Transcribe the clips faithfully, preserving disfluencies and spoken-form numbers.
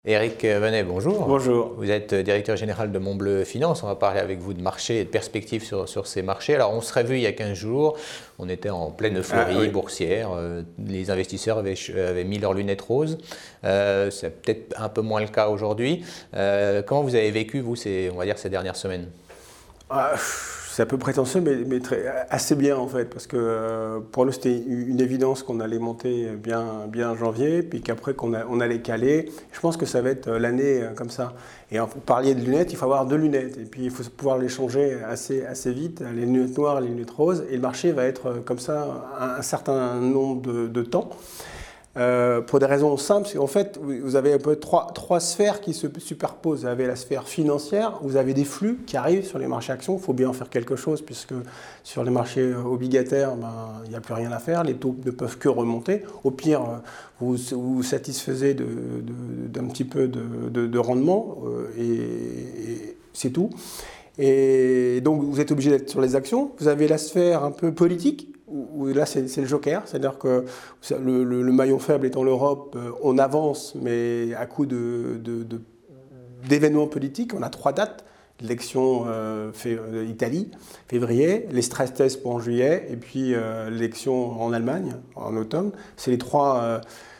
Éric Venet, bonjour. Bonjour. Vous êtes directeur général de Montbleu Finance. On va parler avec vous de marché et de perspectives sur, sur ces marchés. Alors, on se serait vu il y a quinze jours. On était en pleine euphorie ah, oui. boursière. Euh, les investisseurs avaient, avaient mis leurs lunettes roses. Euh, C'est peut-être un peu moins le cas aujourd'hui. Euh, comment vous avez vécu, vous, ces, on va dire, ces dernières semaines? ah, C'est un peu prétentieux, mais, mais très, assez bien en fait, parce que euh, pour nous c'était une évidence qu'on allait monter bien, bien en janvier, puis qu'après qu'on on allait caler. Je pense que ça va être l'année euh, comme ça. Et vous parliez de lunettes, il faut avoir deux lunettes, et puis il faut pouvoir les changer assez, assez vite, les lunettes noires, les lunettes roses, et le marché va être comme ça un, un certain nombre de, de temps. Euh, pour des raisons simples, c'est qu'en fait, vous avez un peu trois, trois sphères qui se superposent. Vous avez la sphère financière, vous avez des flux qui arrivent sur les marchés actions. Il faut bien en faire quelque chose, puisque sur les marchés obligataires, ben, il n'y a plus rien à faire. Les taux ne peuvent que remonter. Au pire, vous vous satisfaisez de, de, d'un petit peu de, de, de rendement, euh, et, et c'est tout. Et donc, vous êtes obligé d'être sur les actions. Vous avez la sphère un peu politique, où là c'est le joker, c'est-à-dire que le, le, le maillon faible étant l'Europe, on avance, mais à coup de, de, de, d'événements politiques. On a trois dates, l'élection euh, Italie, février, les stress tests pour en juillet, et puis euh, l'élection en Allemagne, en automne. C'est les trois euh,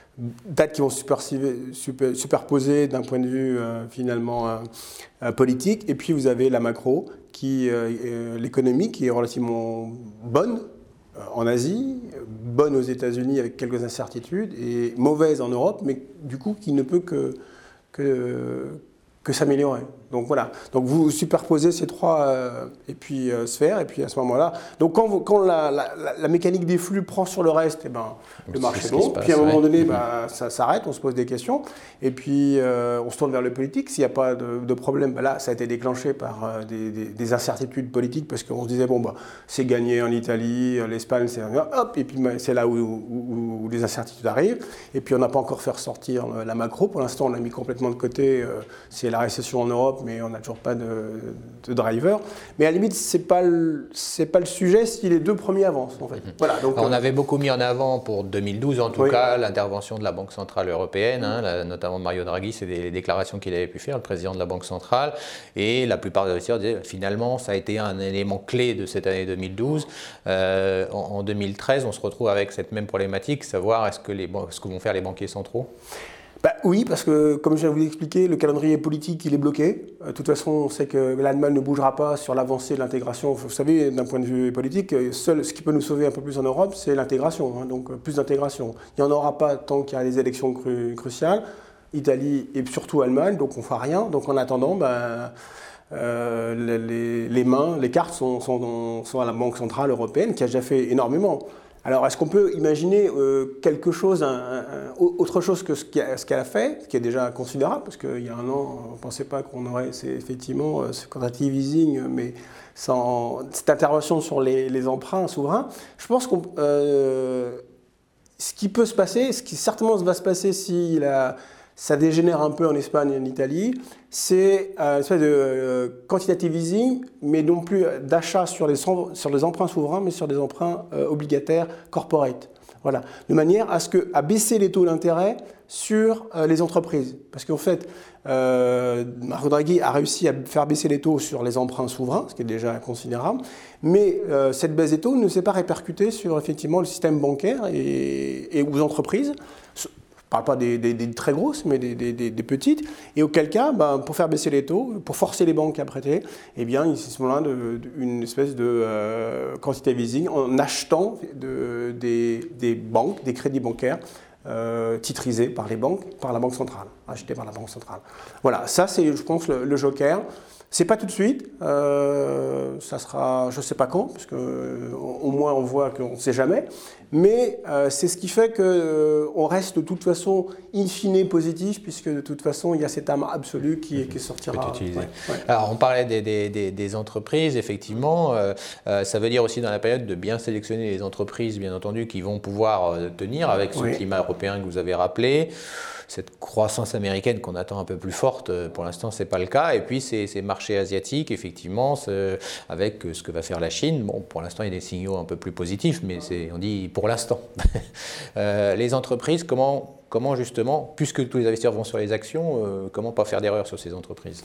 dates qui vont super, super, superposer d'un point de vue euh, finalement euh, euh, politique. Et puis vous avez la macro, qui euh, l'économie qui est relativement bonne en Asie, bonne aux États-Unis avec quelques incertitudes, et mauvaise en Europe, mais du coup qui ne peut que, que, que s'améliorer. Donc voilà, donc vous superposez ces trois euh, et puis, euh, sphères, et puis à ce moment-là, donc quand, vous, quand la, la, la mécanique des flux prend sur le reste, et ben, le marché monte, puis à un moment ouais. donné, ben, ça s'arrête, on se pose des questions, et puis euh, on se tourne vers le politique. S'il n'y a pas de, de problème, ben là, ça a été déclenché par euh, des, des, des incertitudes politiques, parce qu'on se disait, bon, bah, c'est gagné en Italie, l'Espagne, c'est hop, et puis ben, c'est là où, où, où les incertitudes arrivent, et puis on n'a pas encore fait ressortir la macro, pour l'instant on l'a mis complètement de côté, euh, c'est la récession en Europe, mais on n'a toujours pas de, de driver. Mais à la limite, ce n'est pas, pas le sujet si les deux premiers avancent. En fait. Mm-hmm. Voilà, donc, on euh... avait beaucoup mis en avant pour deux mille douze, en tout oui. cas, l'intervention de la Banque Centrale Européenne, hein, la, notamment Mario Draghi, c'est des déclarations qu'il avait pu faire, le président de la Banque Centrale. Et la plupart des investisseurs disaient finalement, ça a été un élément clé de cette année deux mille douze. Euh, en, en deux mille treize, on se retrouve avec cette même problématique, savoir est-ce que, les, ce que vont faire les banquiers centraux? Bah, oui, parce que, comme je viens de vous l'expliquer, le calendrier politique, il est bloqué. De toute façon, on sait que l'Allemagne ne bougera pas sur l'avancée de l'intégration. Vous savez, d'un point de vue politique, seul ce qui peut nous sauver un peu plus en Europe, c'est l'intégration. Hein, donc, plus d'intégration. Il n'y en aura pas tant qu'il y a des élections cru cruciales. Italie et surtout Allemagne, donc on ne fera rien. Donc, en attendant, bah, euh, les, les mains, les cartes sont, sont, sont à la Banque Centrale Européenne, qui a déjà fait énormément. Alors, est-ce qu'on peut imaginer euh, quelque chose, un, un, autre chose que ce qu'elle a fait, ce qui est déjà considérable, parce qu'il y a un an, on ne pensait pas qu'on aurait effectivement ce quantitative easing, mais sans cette intervention sur les, les emprunts souverains. Je pense que euh, ce qui peut se passer, ce qui certainement va se passer si la, ça dégénère un peu en Espagne et en Italie, c'est une espèce de euh, quantitative easing, mais non plus d'achat sur les, sur les emprunts souverains, mais sur des emprunts euh, obligataires corporate. Voilà. De manière à, ce que, à baisser les taux d'intérêt sur euh, les entreprises. Parce qu'en fait, euh, Mario Draghi a réussi à faire baisser les taux sur les emprunts souverains, ce qui est déjà considérable, mais euh, cette baisse des taux ne s'est pas répercutée sur effectivement le système bancaire et, et aux entreprises. Je ne parle pas des, des, des très grosses, mais des, des, des petites. Et auquel cas, ben, pour faire baisser les taux, pour forcer les banques à prêter, eh bien, il y a ce moment-là de, de, une espèce de euh, quantitative easing en achetant de, des, des banques, des crédits bancaires euh, titrisés par les banques, par la Banque centrale, achetés par la Banque centrale. Voilà, ça c'est, je pense, le, le joker. C'est pas tout de suite, euh, ça sera, je ne sais pas quand, parce que euh, au moins on voit qu'on ne sait jamais, mais euh, c'est ce qui fait qu'on euh, reste de toute façon in fine positif, puisque de toute façon il y a cette âme absolue qui, qui sortira. Ouais, ouais. Alors on parlait des, des, des, des entreprises, effectivement, euh, euh, ça veut dire aussi dans la période de bien sélectionner les entreprises, bien entendu, qui vont pouvoir euh, tenir avec ce oui. climat européen que vous avez rappelé. cette croissance américaine qu'on attend un peu plus forte. Pour l'instant, ce n'est pas le cas. Et puis, ces, ces marchés asiatiques, effectivement, avec ce que va faire la Chine, bon, pour l'instant, il y a des signaux un peu plus positifs, mais on dit pour l'instant. euh, les entreprises, comment, comment justement, puisque tous les investisseurs vont sur les actions, euh, comment pas faire d'erreur sur ces entreprises?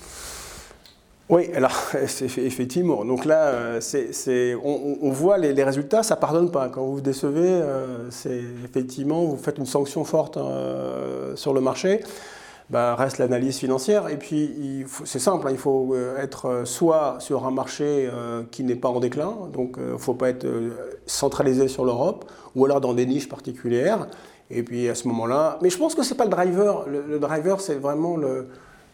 Oui, alors effectivement. Donc là, c'est, c'est, on, on voit les, les résultats, ça ne pardonne pas. Quand vous vous décevez, euh, c'est effectivement, vous faites une sanction forte euh, sur le marché. Ben, reste l'analyse financière. Et puis, il faut, c'est simple, hein, il faut être soit sur un marché euh, qui n'est pas en déclin, donc il euh, ne faut pas être euh, centralisé sur l'Europe, ou alors dans des niches particulières. Et puis à ce moment-là, mais je pense que ce n'est pas le driver. Le, le driver, c'est vraiment le...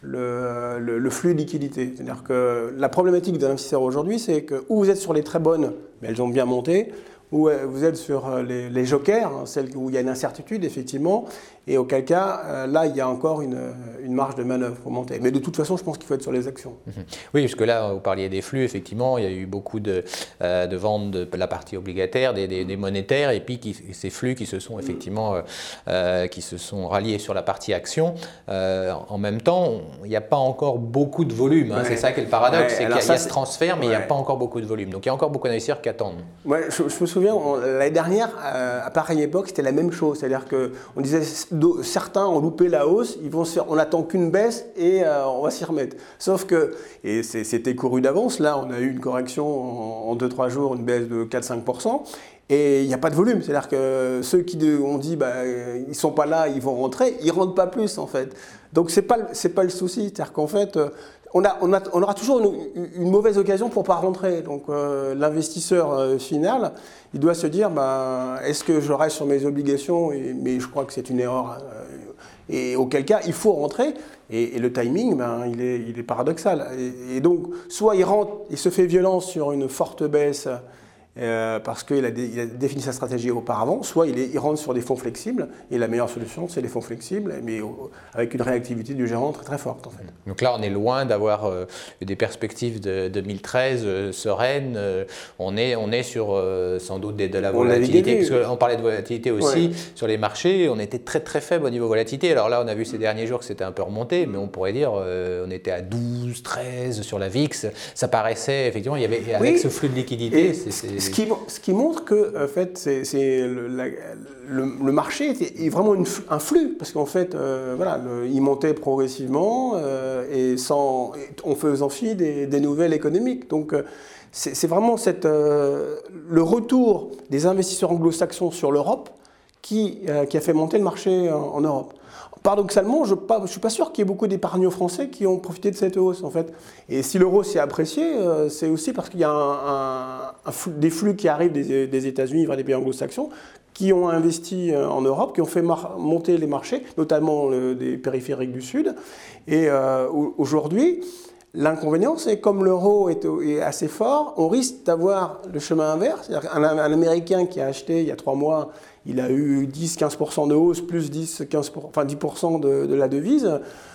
Le, le, le flux de liquidité. C'est-à-dire que la problématique des investisseurs aujourd'hui, c'est que ou vous êtes sur les très bonnes, mais elles ont bien monté, ou vous êtes sur les, les jokers, hein, celles où il y a une incertitude, effectivement, et auquel cas, euh, là, il y a encore une, une marge de manœuvre pour monter. Mais de toute façon, je pense qu'il faut être sur les actions. Mmh. Oui, parce que là, vous parliez des flux, effectivement, il y a eu beaucoup de, euh, de ventes de la partie obligataire, des, des, des monétaires, et puis qui, ces flux qui se sont effectivement euh, euh, qui se sont ralliés sur la partie action. Euh, en même temps, il n'y a pas encore beaucoup de volume. Hein, ouais. C'est ça qui est le paradoxe, ouais, c'est qu'il y a, ça, il y a ce transfert, mais ouais. il n'y a pas encore beaucoup de volume. Donc il y a encore beaucoup d'investisseurs qui attendent. Ouais, je, je me souviens, l'année dernière, à pareille époque, c'était la même chose. C'est-à-dire qu'on disait, certains ont loupé la hausse, ils vont se faire, on n'attend qu'une baisse et euh, on va s'y remettre. Sauf que, et c'était couru d'avance, là on a eu une correction en deux trois jours, une baisse de quatre à cinq pour cent. Et il n'y a pas de volume. C'est-à-dire que ceux qui ont dit bah, ils ne sont pas là, ils vont rentrer, ils ne rentrent pas plus en fait. Donc ce n'est pas, pas le souci. C'est-à-dire qu'en fait, on, a, on, a, on aura toujours une, une mauvaise occasion pour ne pas rentrer. Donc euh, l'investisseur euh, final, il doit se dire bah, est-ce que je reste sur mes obligations et, mais je crois que c'est une erreur. Euh, et auquel cas, il faut rentrer. Et, et le timing, ben, il, est, il est paradoxal. Et, et donc, soit il rentre, il se fait violence sur une forte baisse, Euh, parce qu'il a, il a défini sa stratégie auparavant, soit il, est, il rentre sur des fonds flexibles, et la meilleure solution, c'est les fonds flexibles, mais au, avec une réactivité du gérant très très forte en fait. Donc là, on est loin d'avoir euh, des perspectives de deux mille treize euh, sereines, euh, on, est, on est sur euh, sans doute des, de la volatilité, parce qu'on parlait de volatilité aussi, ouais. Sur les marchés, on était très très faible au niveau volatilité, alors là on a vu ces derniers jours que c'était un peu remonté, mais on pourrait dire euh, on était à douze, treize sur la V I X, ça paraissait effectivement, il y avait, avec oui. ce flux de liquidité, c'est, c'est... Ce qui, ce qui montre que en fait, c'est, c'est le, la, le, le marché est vraiment une, un flux, parce qu'en fait, euh, voilà, le, il montait progressivement euh, et sans, en faisant fi des, des nouvelles économiques. Donc, euh, c'est, c'est vraiment cette, euh, le retour des investisseurs anglo-saxons sur l'Europe qui, euh, qui a fait monter le marché en, en Europe. Paradoxalement, je ne suis pas sûr qu'il y ait beaucoup d'épargnants français qui ont profité de cette hausse, en fait. Et si l'euro s'est apprécié, euh, c'est aussi parce qu'il y a un, un, un flux, des flux qui arrivent des, des États-Unis vers les pays anglo-saxons, qui ont investi en Europe, qui ont fait monter les marchés, notamment le, des périphériques du Sud. Et euh, aujourd'hui, l'inconvénient, c'est que comme l'euro est, est assez fort, on risque d'avoir le chemin inverse. C'est-à-dire qu'un un Américain qui a acheté il y a trois mois, il a eu dix à quinze pour cent de hausse, plus dix à quinze pour cent, enfin dix pour cent de, de la devise.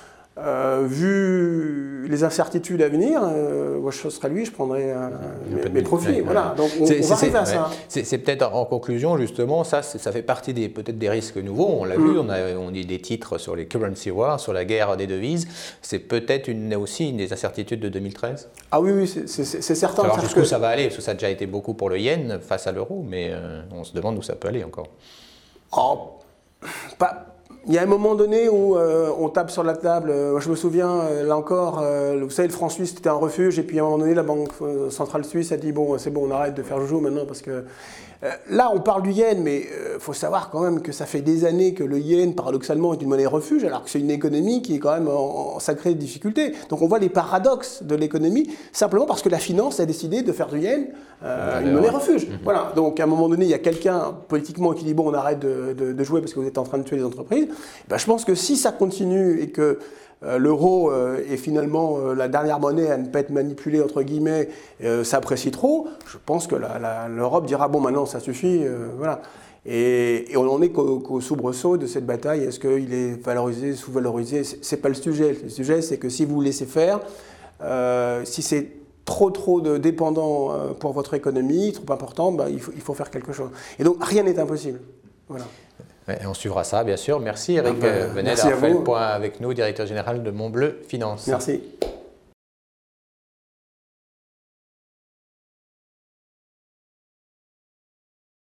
Euh, vu les incertitudes à venir, euh, moi je serais lui, je prendrais euh, mes, mes profits. Ouais, voilà. Donc on, on va arriver à ça. Ouais. C'est, c'est peut-être en conclusion justement, ça, ça fait partie des peut-être des risques nouveaux. On l'a mm. vu, on a on dit des titres sur les currency wars, sur la guerre des devises. C'est peut-être une, aussi une des incertitudes de deux mille treize. Ah oui, oui, c'est, c'est, c'est certain. Alors jusqu'où que... ça va aller, parce que ça a déjà été beaucoup pour le yen face à l'euro, mais euh, on se demande où ça peut aller encore. Oh, pas. Il y a un moment donné où euh, on tape sur la table, euh, je me souviens, euh, là encore, euh, vous savez, le franc suisse c'était un refuge, et puis à un moment donné, la Banque centrale suisse a dit, bon, c'est bon, on arrête de faire joujou maintenant, parce que euh, là, on parle du yen, mais il euh, faut savoir quand même que ça fait des années que le yen, paradoxalement, est une monnaie refuge, alors que c'est une économie qui est quand même en, en sacrée difficulté. Donc on voit les paradoxes de l'économie, simplement parce que la finance a décidé de faire du yen euh, une monnaie refuge. Mmh. Voilà. Donc à un moment donné, il y a quelqu'un politiquement qui dit, bon, on arrête de, de, de jouer parce que vous êtes en train de tuer les entreprises. Ben, je pense que si ça continue et que euh, l'euro euh, est finalement euh, la dernière monnaie à ne pas être manipulée, entre guillemets, euh, s'apprécie trop, je pense que la, la, l'Europe dira, bon, maintenant, ça suffit, euh, voilà. Et, et on en est qu'au, qu'au soubresaut de cette bataille. Est-ce qu'il est valorisé, sous-valorisé? C'est, c'est pas le sujet. Le sujet, c'est que si vous laissez faire, euh, si c'est trop trop de dépendant euh, pour votre économie, trop important, ben, il faut, il faut faire quelque chose. Et donc, rien n'est impossible. Voilà. Et on suivra ça, bien sûr. Merci Eric ben, Venel d'avoir fait le point avec nous, directeur général de Montbleu Finance. Merci.